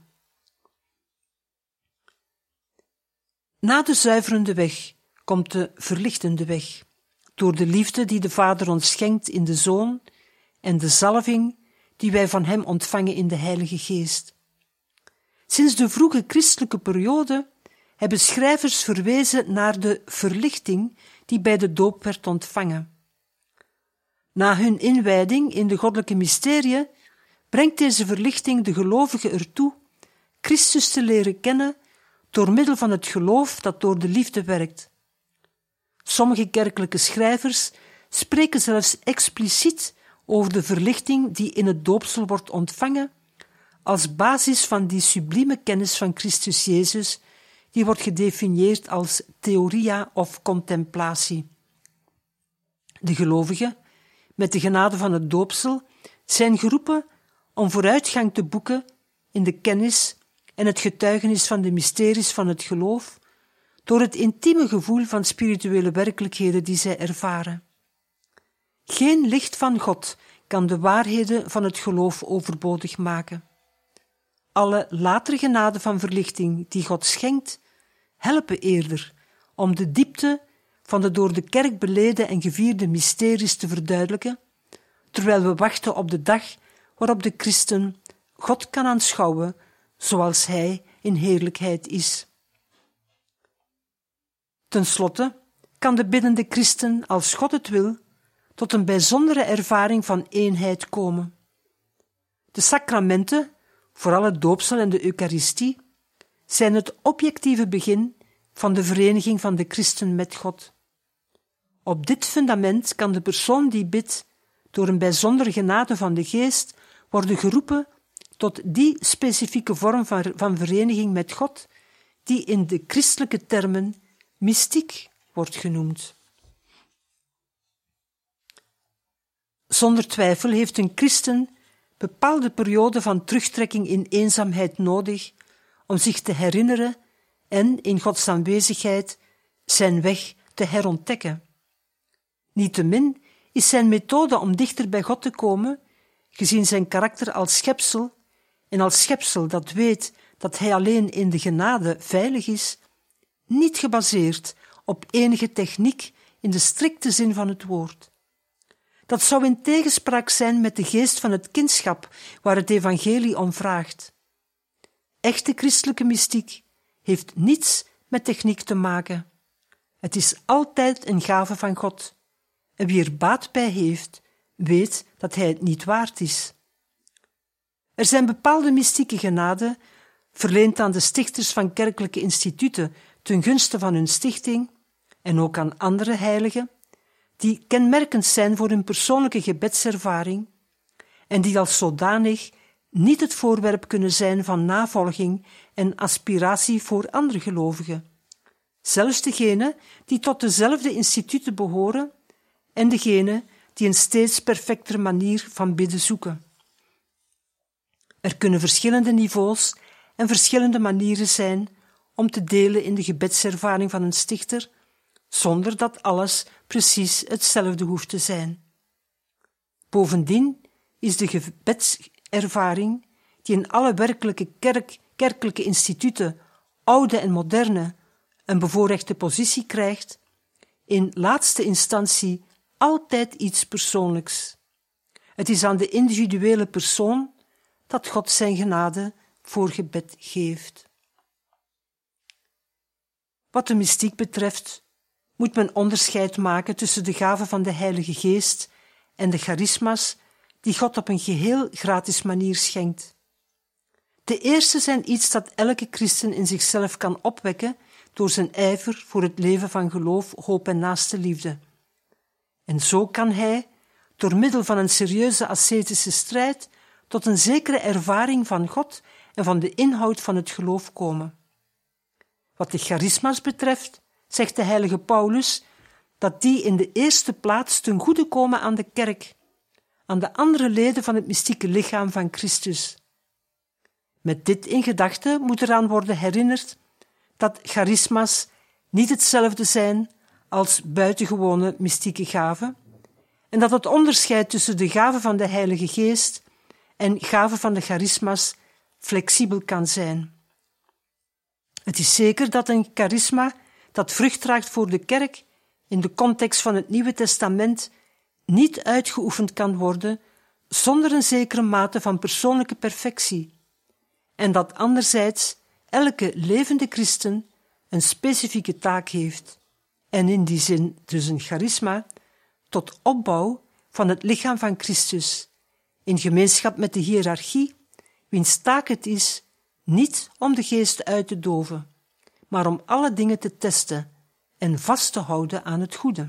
Na de zuiverende weg komt de verlichtende weg, door de liefde die de Vader ons schenkt in de Zoon en de zalving die wij van hem ontvangen in de Heilige Geest. Sinds de vroege christelijke periode hebben schrijvers verwezen naar de verlichting die bij de doop werd ontvangen. Na hun inwijding in de goddelijke mysteriën brengt deze verlichting de gelovigen ertoe Christus te leren kennen door middel van het geloof dat door de liefde werkt. Sommige kerkelijke schrijvers spreken zelfs expliciet over de verlichting die in het doopsel wordt ontvangen, als basis van die sublieme kennis van Christus Jezus, die wordt gedefinieerd als theoria of contemplatie. De gelovigen, met de genade van het doopsel, zijn geroepen om vooruitgang te boeken in de kennis en het getuigenis van de mysteries van het geloof, door het intieme gevoel van spirituele werkelijkheden die zij ervaren. Geen licht van God kan de waarheden van het geloof overbodig maken. Alle latere genade van verlichting die God schenkt, helpen eerder om de diepte van de door de kerk beleden en gevierde mysteries te verduidelijken, terwijl we wachten op de dag waarop de christen God kan aanschouwen zoals hij in heerlijkheid is. Ten slotte kan de biddende christen, als God het wil, tot een bijzondere ervaring van eenheid komen. De sacramenten, vooral het doopsel en de Eucharistie, zijn het objectieve begin van de vereniging van de christen met God. Op dit fundament kan de persoon die bidt, door een bijzondere genade van de Geest, worden geroepen tot die specifieke vorm van, van vereniging met God, die in de christelijke termen mystiek wordt genoemd. Zonder twijfel heeft een christen bepaalde perioden van terugtrekking in eenzaamheid nodig om zich te herinneren en in Gods aanwezigheid zijn weg te herontdekken. Niettemin is zijn methode om dichter bij God te komen, gezien zijn karakter als schepsel, en als schepsel dat weet dat hij alleen in de genade veilig is, niet gebaseerd op enige techniek in de strikte zin van het woord. Dat zou in tegenspraak zijn met de geest van het kindschap waar het evangelie om vraagt. Echte christelijke mystiek heeft niets met techniek te maken. Het is altijd een gave van God. En wie er baat bij heeft, weet dat hij het niet waard is. Er zijn bepaalde mystieke genaden, verleend aan de stichters van kerkelijke instituten ten gunste van hun stichting, en ook aan andere heiligen, die kenmerkend zijn voor hun persoonlijke gebedservaring en die als zodanig niet het voorwerp kunnen zijn van navolging en aspiratie voor andere gelovigen. Zelfs degenen die tot dezelfde instituten behoren en degenen die een steeds perfectere manier van bidden zoeken. Er kunnen verschillende niveaus en verschillende manieren zijn om te delen in de gebedservaring van een stichter, zonder dat alles precies hetzelfde hoeft te zijn. Bovendien is de gebedservaring, die in alle werkelijke kerk, kerkelijke instituten, oude en moderne, een bevoorrechte positie krijgt, in laatste instantie altijd iets persoonlijks. Het is aan de individuele persoon dat God zijn genade voor gebed geeft. Wat de mystiek betreft, moet men onderscheid maken tussen de gaven van de Heilige Geest en de charisma's die God op een geheel gratis manier schenkt. De eerste zijn iets dat elke christen in zichzelf kan opwekken door zijn ijver voor het leven van geloof, hoop en naaste liefde. En zo kan hij, door middel van een serieuze ascetische strijd, tot een zekere ervaring van God en van de inhoud van het geloof komen. Wat de charisma's betreft, zegt de heilige Paulus, dat die in de eerste plaats ten goede komen aan de kerk, aan de andere leden van het mystieke lichaam van Christus. Met dit in gedachten moet eraan worden herinnerd dat charisma's niet hetzelfde zijn als buitengewone mystieke gaven en dat het onderscheid tussen de gaven van de Heilige Geest en gaven van de charisma's flexibel kan zijn. Het is zeker dat een charisma dat vrucht draagt voor de kerk in de context van het Nieuwe Testament niet uitgeoefend kan worden zonder een zekere mate van persoonlijke perfectie, en dat anderzijds elke levende christen een specifieke taak heeft, en in die zin dus een charisma, tot opbouw van het lichaam van Christus, in gemeenschap met de hiërarchie, wiens taak het is niet om de geest uit te doven, maar om alle dingen te testen en vast te houden aan het goede.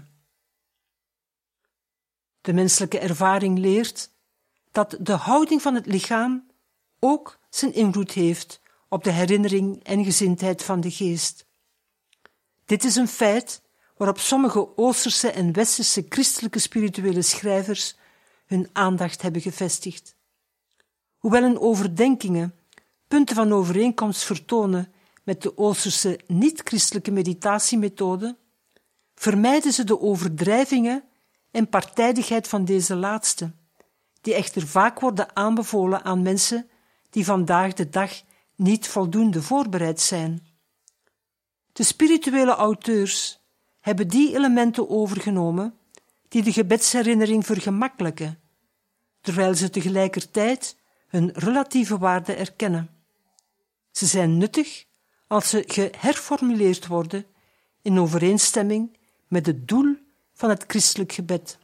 De menselijke ervaring leert dat de houding van het lichaam ook zijn invloed heeft op de herinnering en gezindheid van de geest. Dit is een feit waarop sommige Oosterse en Westerse christelijke spirituele schrijvers hun aandacht hebben gevestigd. Hoewel hun overdenkingen punten van overeenkomst vertonen met de Oosterse niet-christelijke meditatiemethode, vermijden ze de overdrijvingen en partijdigheid van deze laatste, die echter vaak worden aanbevolen aan mensen die vandaag de dag niet voldoende voorbereid zijn. De spirituele auteurs hebben die elementen overgenomen die de gebedsherinnering vergemakkelijken, terwijl ze tegelijkertijd hun relatieve waarde erkennen. Ze zijn nuttig als ze geherformuleerd worden in overeenstemming met het doel van het christelijk gebed.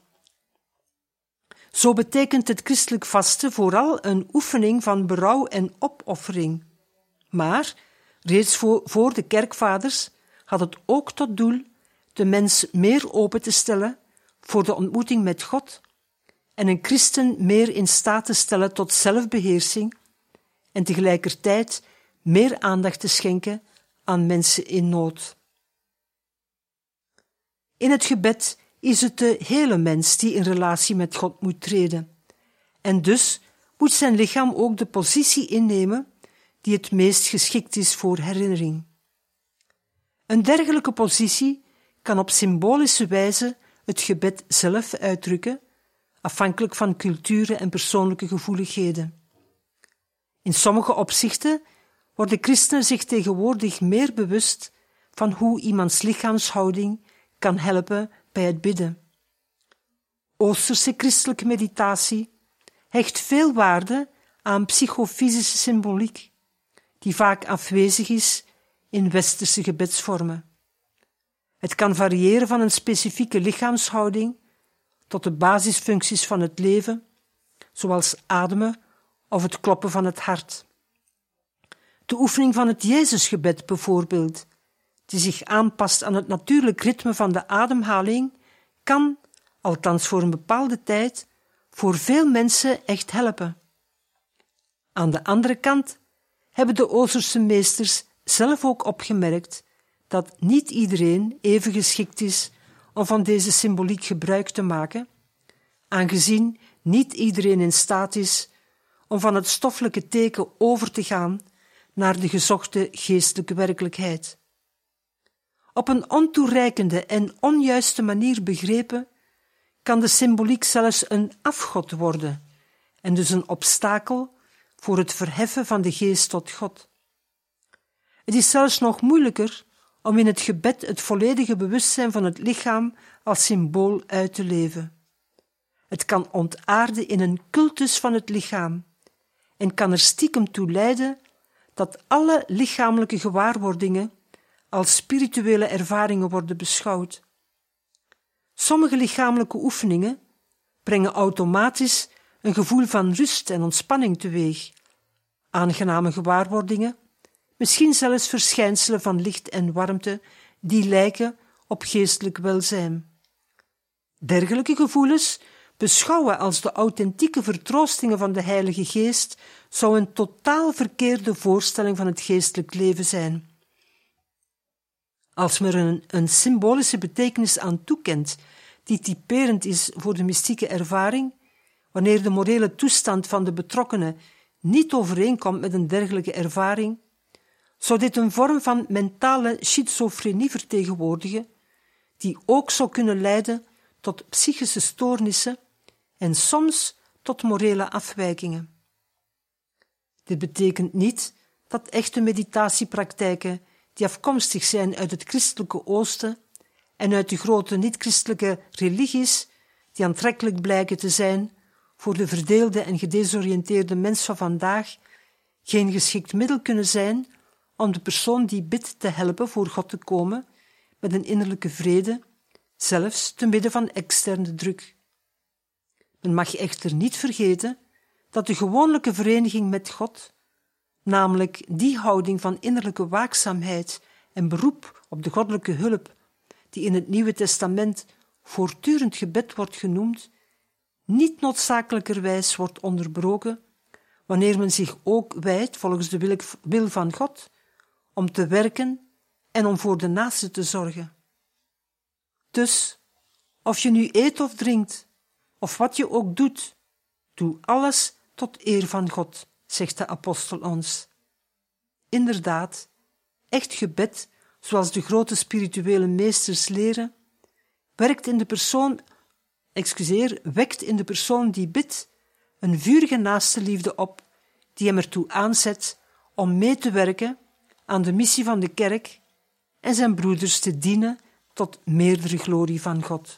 Zo betekent het christelijk vasten vooral een oefening van berouw en opoffering, maar Reeds voor, voor de kerkvaders had het ook tot doel de mens meer open te stellen voor de ontmoeting met God en een christen meer in staat te stellen tot zelfbeheersing en tegelijkertijd meer aandacht te schenken aan mensen in nood. In het gebed is het de hele mens die in relatie met God moet treden. En dus moet zijn lichaam ook de positie innemen die het meest geschikt is voor herinnering. Een dergelijke positie kan op symbolische wijze het gebed zelf uitdrukken, afhankelijk van culturen en persoonlijke gevoeligheden. In sommige opzichten worden christenen zich tegenwoordig meer bewust van hoe iemands lichaamshouding kan helpen bij het bidden. Oosterse christelijke meditatie hecht veel waarde aan psychofysische symboliek, die vaak afwezig is in westerse gebedsvormen. Het kan variëren van een specifieke lichaamshouding tot de basisfuncties van het leven, zoals ademen of het kloppen van het hart. De oefening van het Jezusgebed bijvoorbeeld, die zich aanpast aan het natuurlijk ritme van de ademhaling, kan, althans voor een bepaalde tijd, voor veel mensen echt helpen. Aan de andere kant hebben de Oosterse meesters zelf ook opgemerkt dat niet iedereen even geschikt is om van deze symboliek gebruik te maken, aangezien niet iedereen in staat is om van het stoffelijke teken over te gaan naar de gezochte geestelijke werkelijkheid. Op een ontoereikende en onjuiste manier begrepen, kan de symboliek zelfs een afgod worden en dus een obstakel voor het verheffen van de geest tot God. Het is zelfs nog moeilijker om in het gebed het volledige bewustzijn van het lichaam als symbool uit te leven. Het kan ontaarden in een cultus van het lichaam en kan er stiekem toe leiden dat alle lichamelijke gewaarwordingen als spirituele ervaringen worden beschouwd. Sommige lichamelijke oefeningen brengen automatisch een gevoel van rust en ontspanning teweeg, aangename gewaarwordingen, misschien zelfs verschijnselen van licht en warmte die lijken op geestelijk welzijn. Dergelijke gevoelens, beschouwen als de authentieke vertroostingen van de Heilige Geest, zou een totaal verkeerde voorstelling van het geestelijk leven zijn. Als men er een, een symbolische betekenis aan toekent, die typerend is voor de mystieke ervaring, wanneer de morele toestand van de betrokkenen niet overeenkomt met een dergelijke ervaring, zou dit een vorm van mentale schizofrenie vertegenwoordigen, die ook zou kunnen leiden tot psychische stoornissen en soms tot morele afwijkingen. Dit betekent niet dat echte meditatiepraktijken die afkomstig zijn uit het christelijke oosten en uit de grote niet-christelijke religies, die aantrekkelijk blijken te zijn voor de verdeelde en gedesoriënteerde mens van vandaag, geen geschikt middel kunnen zijn om de persoon die bidt te helpen voor God te komen met een innerlijke vrede, zelfs te midden van externe druk. Men mag echter niet vergeten dat de gewone vereniging met God, namelijk die houding van innerlijke waakzaamheid en beroep op de goddelijke hulp, die in het Nieuwe Testament voortdurend gebed wordt genoemd, niet noodzakelijkerwijs wordt onderbroken wanneer men zich ook wijdt volgens de wil van God om te werken en om voor de naaste te zorgen. Dus, of je nu eet of drinkt, of wat je ook doet, doe alles tot eer van God, zegt de apostel ons. Inderdaad, echt gebed, zoals de grote spirituele meesters leren, werkt in de persoon, excuseer, wekt in de persoon die bidt een vurige naastenliefde op, die hem ertoe aanzet om mee te werken aan de missie van de kerk en zijn broeders te dienen tot meerdere glorie van God.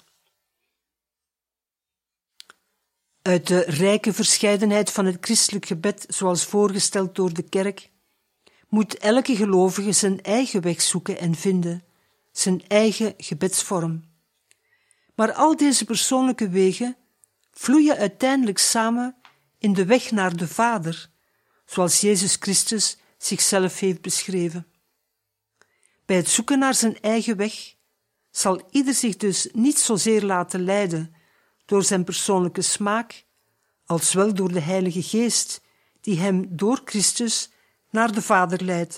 Uit de rijke verscheidenheid van het christelijk gebed, zoals voorgesteld door de kerk, moet elke gelovige zijn eigen weg zoeken en vinden, zijn eigen gebedsvorm. Maar al deze persoonlijke wegen vloeien uiteindelijk samen in de weg naar de Vader, zoals Jezus Christus zichzelf heeft beschreven. Bij het zoeken naar zijn eigen weg zal ieder zich dus niet zozeer laten leiden door zijn persoonlijke smaak, als wel door de Heilige Geest, die hem door Christus naar de Vader leidt.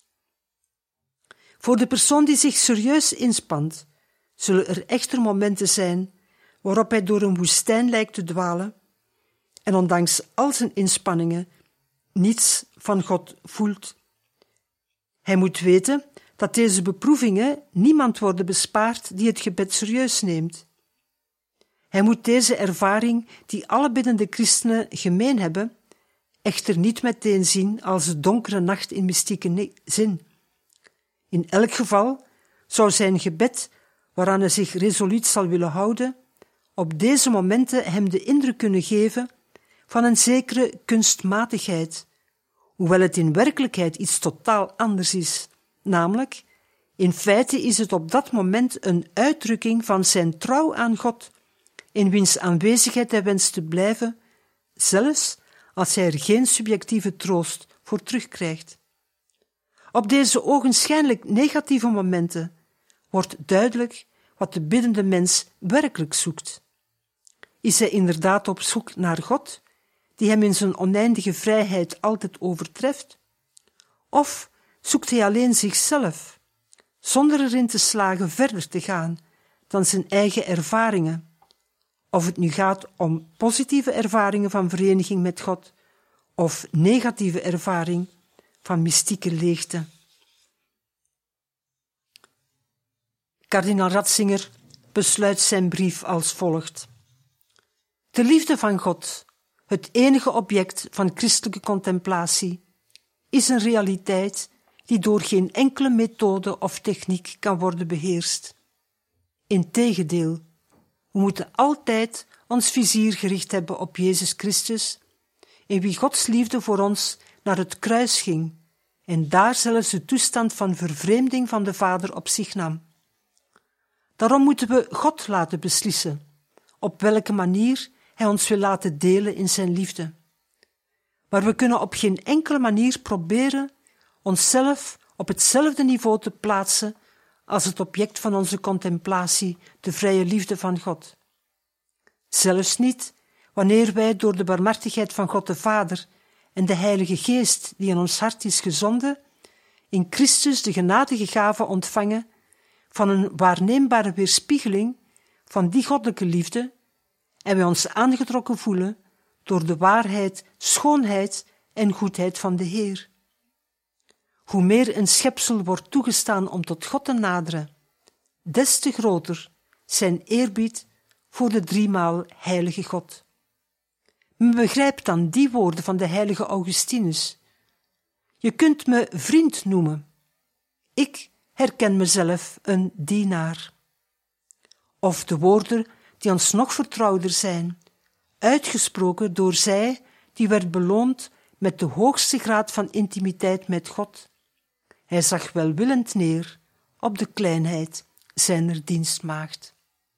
Voor de persoon die zich serieus inspant, zullen er echter momenten zijn waarop hij door een woestijn lijkt te dwalen en ondanks al zijn inspanningen niets van God voelt. Hij moet weten dat deze beproevingen niemand worden bespaard die het gebed serieus neemt. Hij moet deze ervaring, die alle biddende christenen gemeen hebben, echter niet meteen zien als de donkere nacht in mystieke zin. In elk geval zou zijn gebed, waaraan hij zich resoluut zal willen houden, op deze momenten hem de indruk kunnen geven van een zekere kunstmatigheid, hoewel het in werkelijkheid iets totaal anders is. Namelijk, in feite is het op dat moment een uitdrukking van zijn trouw aan God, in wiens aanwezigheid hij wenst te blijven, zelfs als hij er geen subjectieve troost voor terugkrijgt. Op deze ogenschijnlijk negatieve momenten wordt duidelijk wat de biddende mens werkelijk zoekt. Is hij inderdaad op zoek naar God, die hem in zijn oneindige vrijheid altijd overtreft? Of zoekt hij alleen zichzelf, zonder erin te slagen verder te gaan dan zijn eigen ervaringen? Of het nu gaat om positieve ervaringen van vereniging met God, of negatieve ervaring van mystieke leegte. Kardinaal Ratzinger besluit zijn brief als volgt. De liefde van God, het enige object van christelijke contemplatie, is een realiteit die door geen enkele methode of techniek kan worden beheerst. Integendeel, we moeten altijd ons vizier gericht hebben op Jezus Christus, in wie Gods liefde voor ons naar het kruis ging en daar zelfs de toestand van vervreemding van de Vader op zich nam. Daarom moeten we God laten beslissen op welke manier Hij ons wil laten delen in zijn liefde. Maar we kunnen op geen enkele manier proberen onszelf op hetzelfde niveau te plaatsen als het object van onze contemplatie, de vrije liefde van God. Zelfs niet wanneer wij door de barmhartigheid van God de Vader en de Heilige Geest, die in ons hart is gezonden, in Christus de genadige gave ontvangen van een waarneembare weerspiegeling van die goddelijke liefde en wij ons aangetrokken voelen door de waarheid, schoonheid en goedheid van de Heer. Hoe meer een schepsel wordt toegestaan om tot God te naderen, des te groter zijn eerbied voor de driemaal heilige God. Men begrijpt dan die woorden van de heilige Augustinus. Je kunt me vriend noemen. Ik herken mezelf een dienaar. Of de woorden die ons nog vertrouwder zijn, uitgesproken door zij die werd beloond met de hoogste graad van intimiteit met God. Hij zag welwillend neer op de kleinheid zijner dienstmaagd.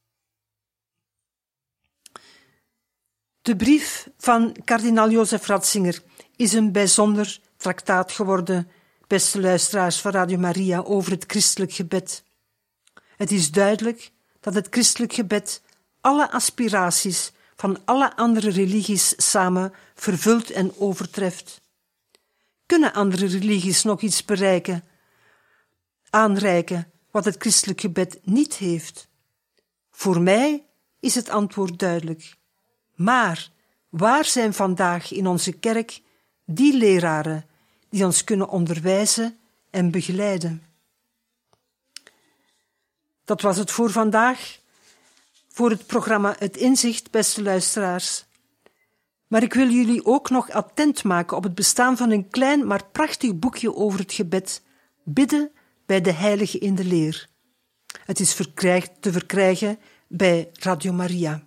De brief van kardinaal Jozef Ratzinger is een bijzonder traktaat geworden, beste luisteraars van Radio Maria, over het christelijk gebed. Het is duidelijk dat het christelijk gebed alle aspiraties van alle andere religies samen vervult en overtreft. Kunnen andere religies nog iets bereiken, aanreiken, wat het christelijk gebed niet heeft? Voor mij is het antwoord duidelijk. Maar waar zijn vandaag in onze kerk die leraren die ons kunnen onderwijzen en begeleiden? Dat was het voor vandaag, voor het programma Het Inzicht, beste luisteraars. Maar ik wil jullie ook nog attent maken op het bestaan van een klein maar prachtig boekje over het gebed, Bidden bij de Heilige in de Leer. Het is te verkrijgen bij Radio Maria.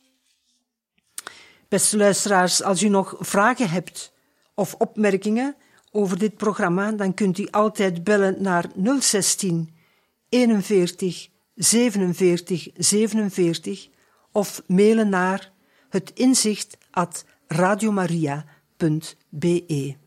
Beste luisteraars, als u nog vragen hebt of opmerkingen over dit programma, dan kunt u altijd bellen naar nul zestien eenenveertig zevenenveertig zevenenveertig of mailen naar het inzicht at radiomaria punt be.